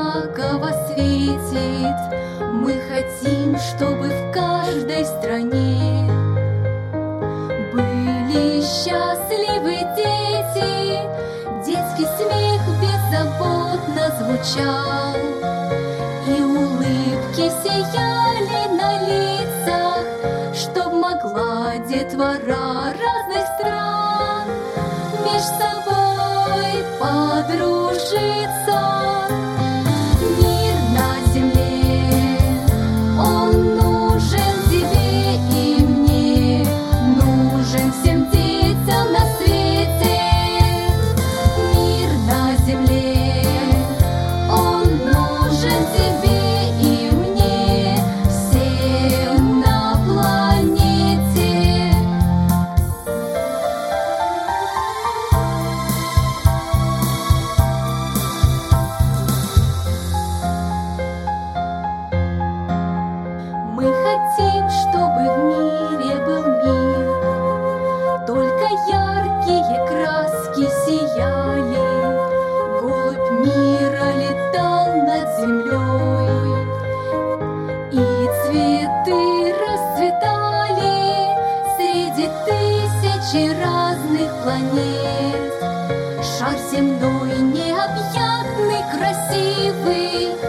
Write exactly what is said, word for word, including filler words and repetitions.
одинаково светит. Мы хотим, чтобы в каждой стране были счастливы дети. Детский смех беззаботно звучал, и улыбки сияли на лицах, чтоб могла детвора разных стран меж собой подружиться. Мир на земле, он нужен тебе и мне, нужен всем детям на свете. Мир на земле, он нужен тебе и мне, всем на планете. Мы хотим, чтобы в мире был мир, только яркие краски сияли. Голубь мира летал над землей, и цветы расцветали среди тысячи разных планет. Шар земной необъятный, красивый,